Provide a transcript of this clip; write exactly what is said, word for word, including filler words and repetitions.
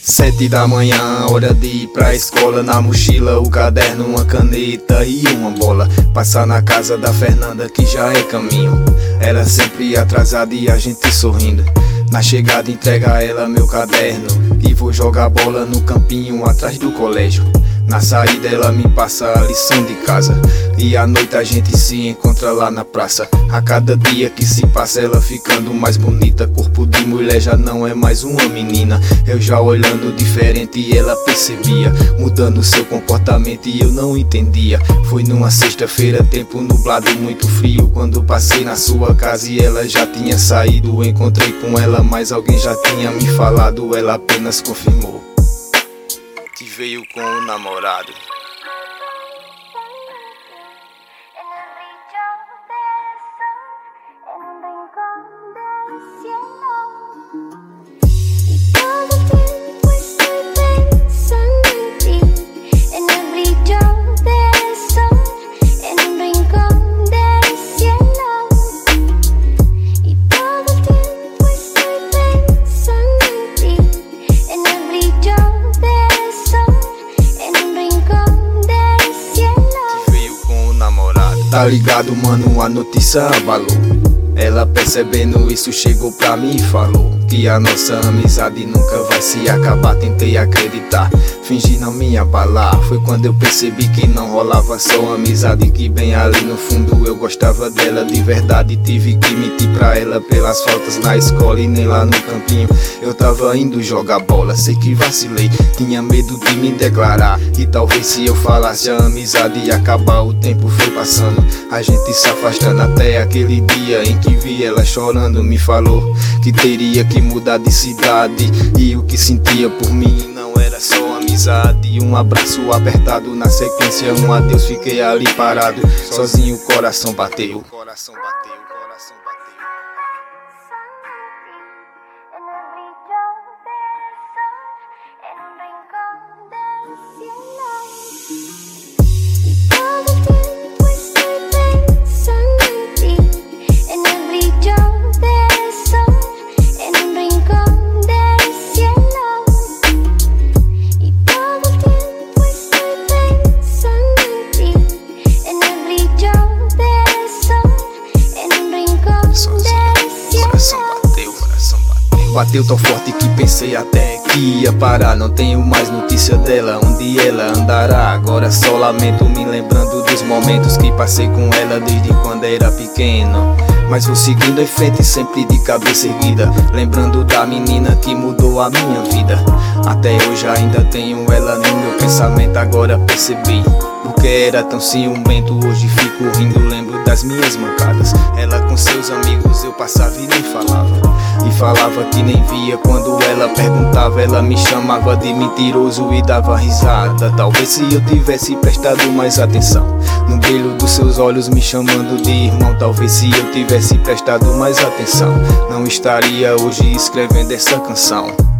Sete da manhã, hora de ir pra escola. Na mochila o caderno, uma caneta e uma bola. Passar na casa da Fernanda que já é caminho. Ela sempre atrasada e a gente sorrindo. Na chegada entrega a ela meu caderno e vou jogar bola no campinho atrás do colégio. Na saída ela me passa a lição de casa e à noite a gente se encontra lá na praça. A cada dia que se passa ela ficando mais bonita. Corpo de mulher já não é mais uma menina. Eu já olhando diferente e ela percebia, mudando seu comportamento e eu não entendia. Foi numa sexta-feira, tempo nublado, muito frio, quando passei na sua casa e ela já tinha saído. Encontrei com ela, mas alguém já tinha me falado. Ela apenas confirmou que veio com o namorado. Tá ligado, mano, a notícia abalou. Ela percebendo isso chegou pra mim e falou que a nossa amizade nunca vai se acabar. Tentei acreditar, fingi não me abalar. Foi quando eu percebi que não rolava só amizade, que bem ali no fundo eu gostava dela de verdade. Tive que mentir pra ela pelas faltas na escola e nem lá no campinho. Eu tava indo jogar bola, sei que vacilei, tinha medo de me declarar. E talvez se eu falasse a amizade ia acabar. O tempo foi passando, a gente se afastando, até aquele dia em que vi ela chorando. Me falou que teria que mudar de cidade e o que sentia por mim não era só amizade. Um abraço apertado, na sequência um adeus. Fiquei ali parado, sozinho, o coração bateu. O coração bateu, o coração bateu. Bateu tão forte que pensei até que ia parar. Não tenho mais notícia dela, onde ela andará. Agora só lamento me lembrando dos momentos que passei com ela desde quando era pequeno. Mas vou seguindo em frente sempre de cabeça erguida, lembrando da menina que mudou a minha vida. Até hoje ainda tenho ela no meu pensamento. Agora percebi porque era tão ciumento. Hoje fico rindo, lembro das minhas mancadas. Ela com seus amigos, eu passava e nem falava. E falava que nem via quando ela perguntava. Ela me chamava de mentiroso e dava risada. Talvez se eu tivesse prestado mais atenção no brilho dos seus olhos me chamando de irmão. Talvez se eu tivesse prestado mais atenção não estaria hoje escrevendo essa canção.